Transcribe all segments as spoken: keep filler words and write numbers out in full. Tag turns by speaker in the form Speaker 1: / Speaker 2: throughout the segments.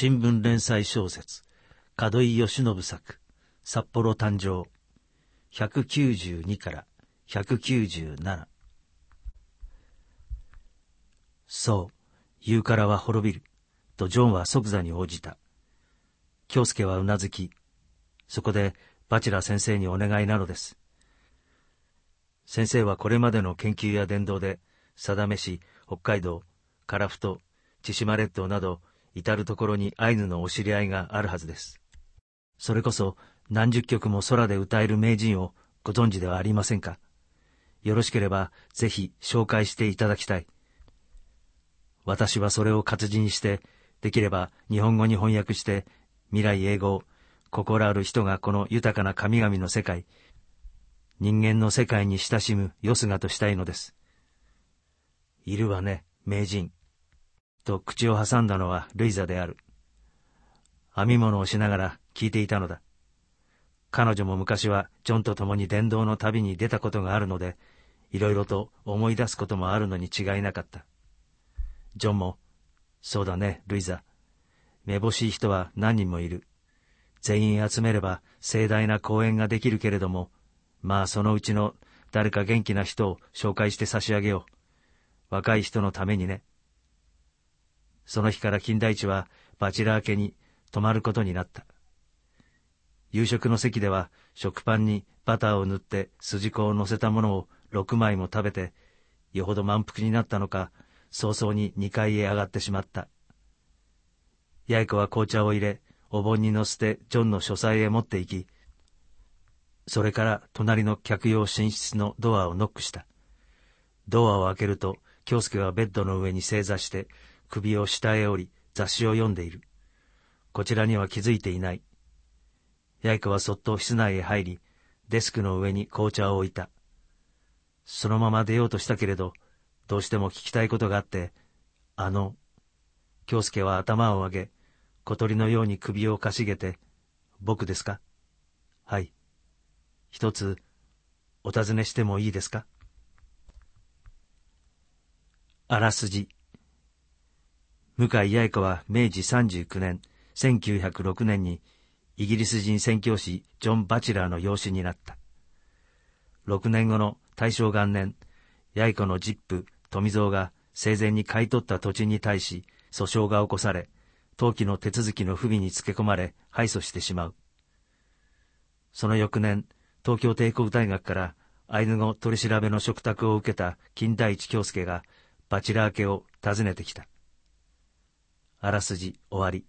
Speaker 1: 新聞連載小説、門井義信作、札幌誕生、ひゃくきゅうじゅうにからひゃくきゅうじゅうなな。そう、言うからは滅びる、とジョンは即座に応じた。京介はうなずき、そこでバチェラ先生にお願いなのです。先生はこれまでの研究や伝道で、定め市、北海道、樺太、千島列島など、至るところにアイヌのお知り合いがあるはずです。それこそ何十曲も空で歌える名人をご存知ではありませんか。よろしければぜひ紹介していただきたい。私はそれを活字にして、できれば日本語に翻訳して、未来永劫、心ある人がこの豊かな神々の世界、人間の世界に親しむよすがとしたいのです。いるわね、名人。と口を挟んだのはルイザである。編み物をしながら聞いていたのだ。彼女も昔はジョンと共に伝道の旅に出たことがあるので、いろいろと思い出すこともあるのに違いなかった。ジョンも、そうだね、ルイザ。めぼしい人は何人もいる。全員集めれば盛大な公演ができるけれども、まあそのうちの誰か元気な人を紹介して差し上げよう。若い人のためにね。その日から金田一はバチェラー家に泊まることになった。夕食の席では食パンにバターを塗って筋子を乗せたものを六枚も食べて、よほど満腹になったのか、早々に二階へ上がってしまった。八重子は紅茶を入れ、お盆に乗せてジョンの書斎へ持って行き、それから隣の客用寝室のドアをノックした。ドアを開けると、京介はベッドの上に正座して、首を下へ折り、雑誌を読んでいる。こちらには気づいていない。八重子はそっと室内へ入り、デスクの上に紅茶を置いた。そのまま出ようとしたけれど、どうしても聞きたいことがあって、あの、京介は頭を上げ、小鳥のように首をかしげて、僕ですか？はい。一つ、お尋ねしてもいいですか？あらすじ。向井八重子はめいじさんじゅうきゅうねん、せんきゅうひゃくろくねんにイギリス人宣教師ジョン・バチェラーの養子になった。ろくねんごの大正元年、八重子の実父、富蔵が生前に買い取った土地に対し訴訟が起こされ、登記の手続きの不備につけ込まれ敗訴してしまう。その翌年、東京帝国大学からアイヌ語取り調べの嘱託を受けた金田一京介がバチェラー家を訪ねてきた。あらすじ終わり。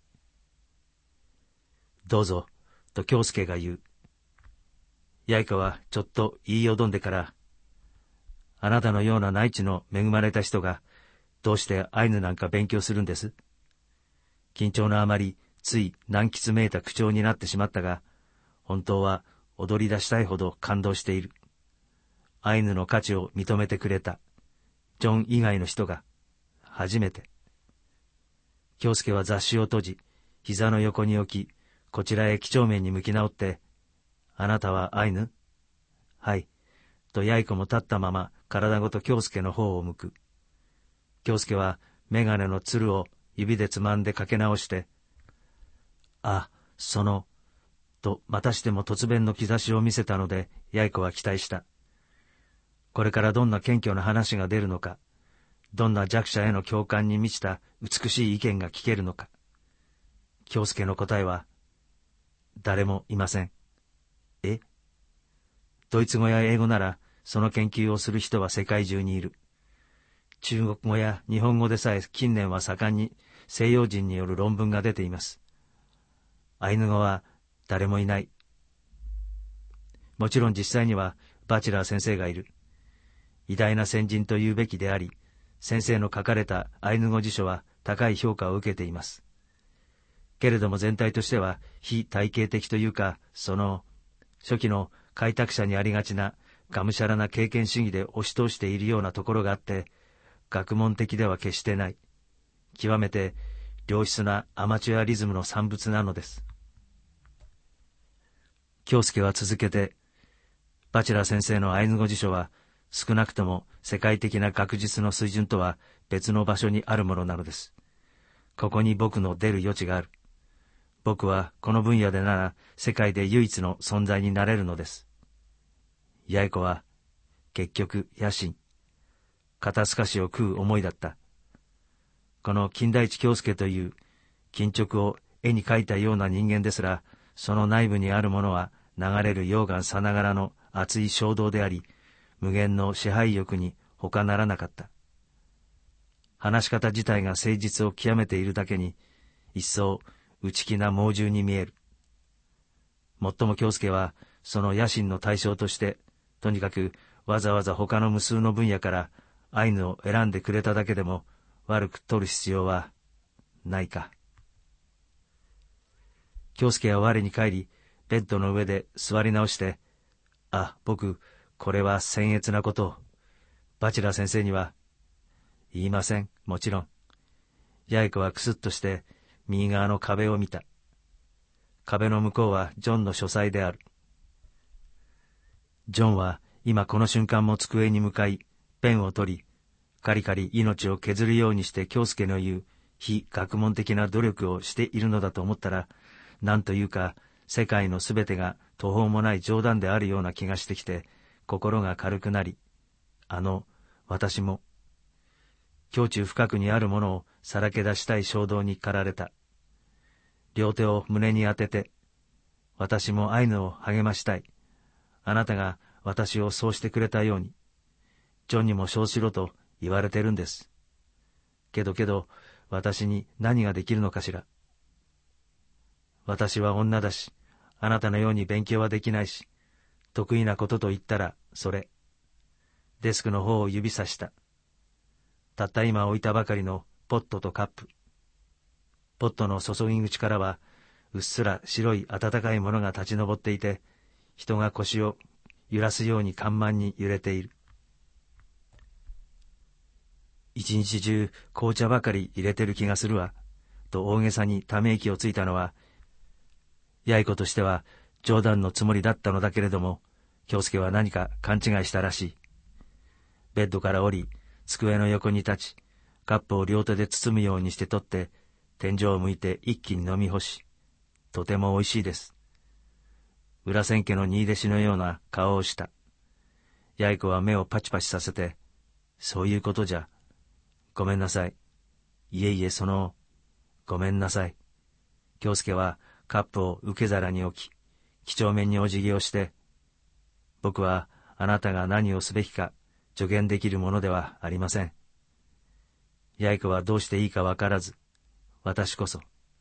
Speaker 1: どうぞ、と京介が言う。八重子はちょっと言いよどんでから、あなたのような内地の恵まれた人が、どうしてアイヌなんか勉強するんです？緊張のあまり、つい難喫めいた口調になってしまったが、本当は踊り出したいほど感動している。アイヌの価値を認めてくれた。ジョン以外の人が、初めて。京介は雑誌を閉じ、膝の横に置き、こちらへ几帳面に向き直って、あなたはアイヌ？はい。と八重子も立ったまま体ごと京介の方を向く。京介はメガネのつるを指でつまんでかけ直して、あ、その、とまたしても突然の兆しを見せたので、八重子は期待した。これからどんな謙虚な話が出るのか、どんな弱者への共感に満ちた美しい意見が聞けるのか。京介の答えは、誰もいません。え？ドイツ語や英語なら、その研究をする人は世界中にいる。中国語や日本語でさえ近年は盛んに西洋人による論文が出ています。アイヌ語は誰もいない。もちろん実際にはバチェラー先生がいる。偉大な先人と言うべきであり、先生の書かれたアイヌ語辞書は高い評価を受けています。けれども全体としては非体系的というか、その初期の開拓者にありがちながむしゃらな経験主義で押し通しているようなところがあって、学問的では決してない、極めて良質なアマチュアリズムの産物なのです。京介は続けて、バチェラー先生のアイヌ語辞書は少なくとも世界的な学術の水準とは別の場所にあるものなのです。 ここに僕の出る余地がある。僕はこの分野でなら世界で唯一の存在になれるのです。八重子は結局野心、肩透かしを食う思いだった。この金田一京介という金直を絵に描いたような人間ですら、その内部にあるものは流れる溶岩さながらの熱い衝動であり、無限の支配欲に他ならなかった。話し方自体が誠実を極めているだけに、一層内気な猛獣に見える。もっとも京介はその野心の対象として、とにかくわざわざ他の無数の分野からアイヌを選んでくれただけでも悪く取る必要はないか。京介は我に返り、ベッドの上で座り直して、あ、僕、これは僭越なことを。バチェラー先生には、言いません、もちろん。八重子はクスッとして右側の壁を見た。壁の向こうはジョンの書斎である。ジョンは今この瞬間も机に向かい、ペンを取り、カリカリ命を削るようにして京介の言う非学問的な努力をしているのだと思ったら、なんというか世界のすべてが途方もない冗談であるような気がしてきて、心が軽くなり、あの私も、胸中深くにあるものをさらけ出したい衝動に駆られた。両手を胸に当てて、私もアイヌを励ましたい。あなたが私をそうしてくれたように。ジョンにもそうしろと言われてるんです。けどけど、私に何ができるのかしら。私は女だし、あなたのように勉強はできないし、得意なことと言ったら、それ。デスクの方を指さした。たった今置いたばかりのポットとカップ。ポットの注ぎ口からは、うっすら白い温かいものが立ち上っていて、人が腰を揺らすように緩慢に揺れている。一日中紅茶ばかり入れてる気がするわ、と大げさにため息をついたのは、八重子としては冗談のつもりだったのだけれども、京介は何か勘違いしたらしい。ベッドから降り、机の横に立ち、カップを両手で包むようにして取って、天井を向いて一気に飲み干し、とてもおいしいです。裏千家の新弟子のような顔をした。八重子は目をパチパチさせて、そういうことじゃ。ごめんなさい。いえいえ、その、ごめんなさい。京介はカップを受け皿に置き、几帳面にお辞儀をして、僕はあなたが何をすべきか助言できるものではありません。八重子はどうしていいかわからず、私こそ。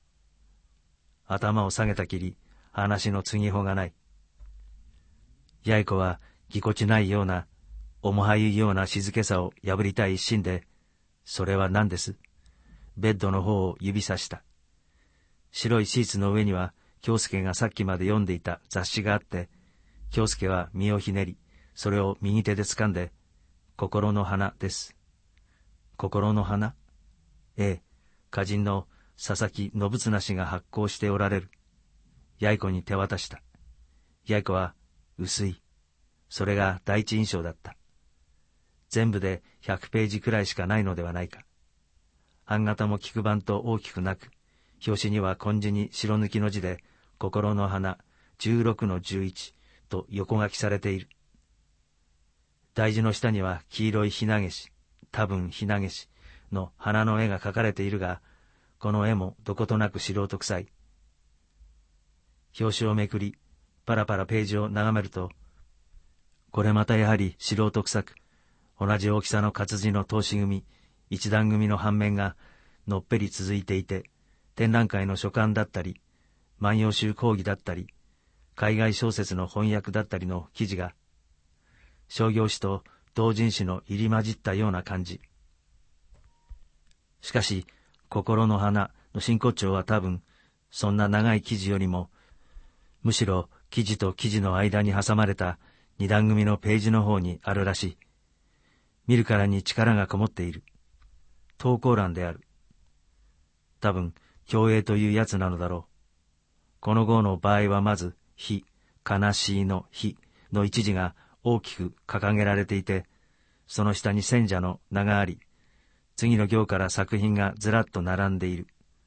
Speaker 1: 頭を下げたきり、話の継ぎほがない。八重子はぎこちないような、重はゆいような静けさを破りたい一心で、それは何です？ベッドの方を指さした。白いシーツの上には、京介がさっきまで読んでいた雑誌があって、京介は身をひねり、それを右手で掴んで、心の花です。心の花？ええ、歌人の佐々木信綱氏が発行しておられる。八重子に手渡した。八重子は、薄い。それが第一印象だった。全部でひゃくページくらいしかないのではないか。版型も菊版と大きくなく、表紙には金字に白抜きの字で、心の花じゅうろくのじゅういちと横書きされている。大字の下には黄色いひなげし、多分ひなげしの花の絵が描かれているが、この絵もどことなく素人臭い。表紙をめくり、パラパラページを眺めると、これまたやはり素人臭く、同じ大きさの活字の通し組、一段組の半面がのっぺり続いていて、展覧会の書簡だったり、万葉集講義だったり、海外小説の翻訳だったりの記事が、商業誌と同人誌の入り混じったような感じ。しかし、心の花の真骨頂は多分、そんな長い記事よりも、むしろ記事と記事の間に挟まれた二段組のページの方にあるらしい。見るからに力がこもっている。投稿欄である。多分、競泳というやつなのだろう。この号の場合はまず、悲、悲しいの悲の一字が大きく掲げられていて、その下に選者の名があり、次の行から作品がずらっと並んでいる。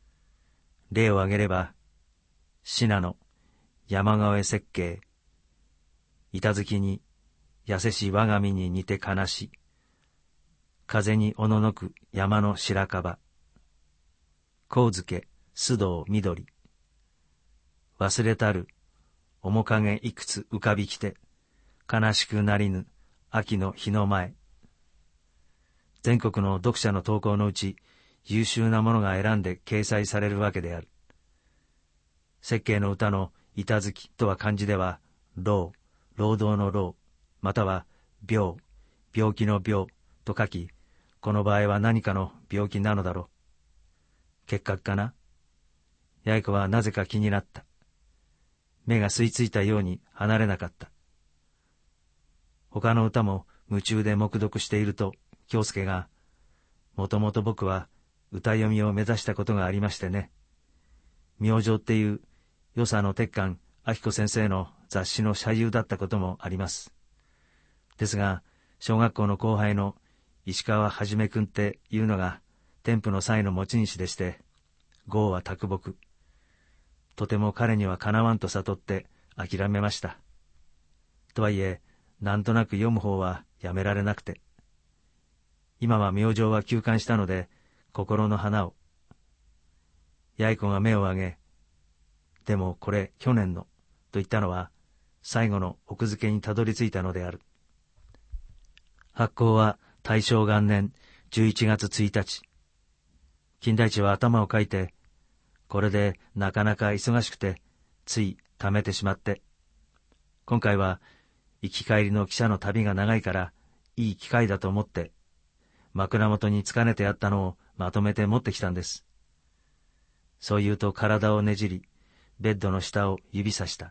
Speaker 1: 例を挙げれば、信濃、山越え設計、板月に、やせし我が身に似て悲し、風におののく山の白樺、神漬、須藤緑、忘れたる、面影いくつ浮かびきて、悲しくなりぬ、秋の日の前。全国の読者の投稿のうち、優秀なものが選んで掲載されるわけである。設計の歌の板月とは漢字では、労、労働の労、または病、病気の病と書き、この場合は何かの病気なのだろう。結核かな？八重子はなぜか気になった。目が吸い付いたように離れなかった。他の歌も夢中で黙読していると、京介が、もともと僕は歌読みを目指したことがありましてね。明星っていう、与謝野鉄幹明子先生の雑誌の社友だったこともあります。ですが、小学校の後輩の石川はじめ君っていうのが、天賦の才の持ち主でして、豪は卓木。とても彼にはかなわんと悟って諦めました。とはいえ、なんとなく読む方はやめられなくて。今は明星は休刊したので、心の花を。八重子が目を上げ、でもこれ去年の、と言ったのは、最後の奥付けにたどり着いたのである。発行は大正元年じゅういちがつついたち。金田一は頭をかいて、これでなかなか忙しくて、つい溜めてしまって。今回は行き帰りの汽車の旅が長いから、いい機会だと思って、枕元につかねてあったのをまとめて持ってきたんです。そう言うと体をねじり、ベッドの下を指さした。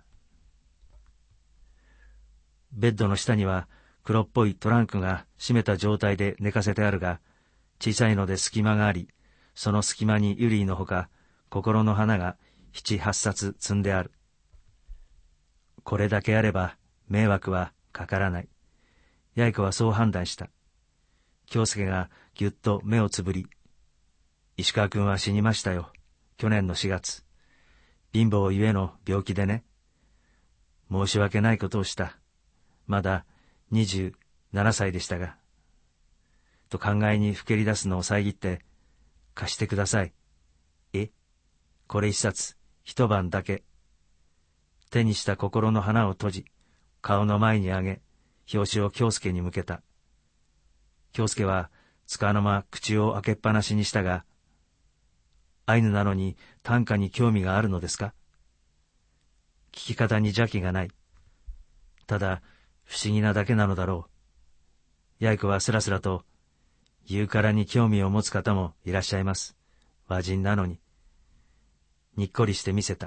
Speaker 1: ベッドの下には黒っぽいトランクが閉めた状態で寝かせてあるが、小さいので隙間があり、その隙間にユリーのほか、心の花が七八冊積んである。これだけあれば迷惑はかからない。八重子はそう判断した。京介がぎゅっと目をつぶり、石川君は死にましたよ。去年のしがつ。貧乏ゆえの病気でね。申し訳ないことをした。まだにじゅうななさいでしたが。と考えにふけり出すのを遮って、貸してください。え、これ一冊、一晩だけ。手にした心の花を閉じ、顔の前に上げ、表紙を京介に向けた。京介はつかの間口を開けっぱなしにしたが、アイヌなのに短歌に興味があるのですか？聞き方に邪気がない。ただ不思議なだけなのだろう。八重子はすらすらと、言うからに興味を持つ方もいらっしゃいます。和人なのに。にっこりしてみせた。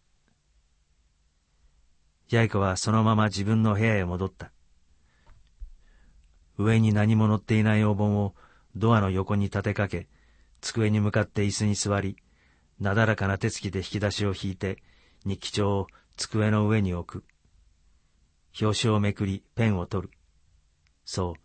Speaker 1: 八重子はそのまま自分の部屋へ戻った。上に何も載っていないお盆をドアの横に立てかけ、机に向かって椅子に座り、なだらかな手つきで引き出しを引いて、日記帳を机の上に置く。表紙をめくり、ペンを取る。そう、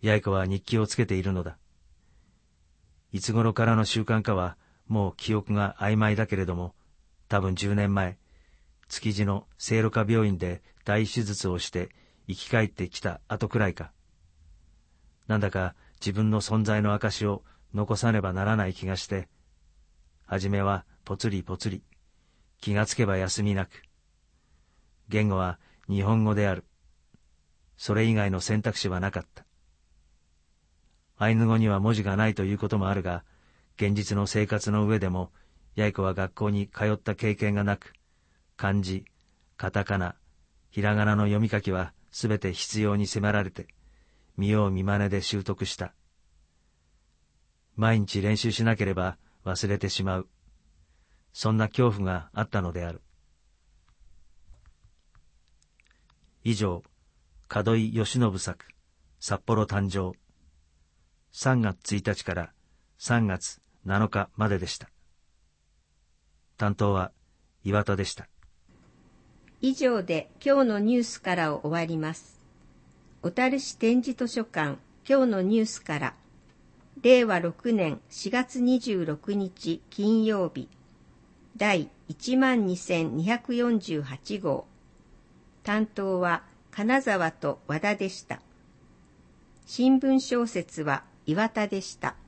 Speaker 1: 八重子は日記をつけているのだ。いつ頃からの習慣かは、もう記憶が曖昧だけれども、多分じゅうねんまえ、築地の聖路加病院で大手術をして生き返ってきた後くらいか。なんだか自分の存在の証を残さねばならない気がして、はじめはぽつりぽつり、気がつけば休みなく。言語は日本語である。それ以外の選択肢はなかった。アイヌ語には文字がないということもあるが、現実の生活の上でも、八重子は学校に通った経験がなく、漢字、カタカナ、ひらがなの読み書きはすべて必要に迫られて、見よう見まねで習得した。毎日練習しなければ忘れてしまう。そんな恐怖があったのである。以上、門井義信作、札幌誕生。さんがつついたちからさんがつなのかまででした。担当は岩田でした。
Speaker 2: 以上で今日のニュースからを終わります。小樽市展示図書館今日のニュースから、れいわろくねんしがつにじゅうろくにち金曜日、 だいいちまんにせんにひゃくよんじゅうはちごう。担当は金沢と和田でした。新聞小説は岩田でした。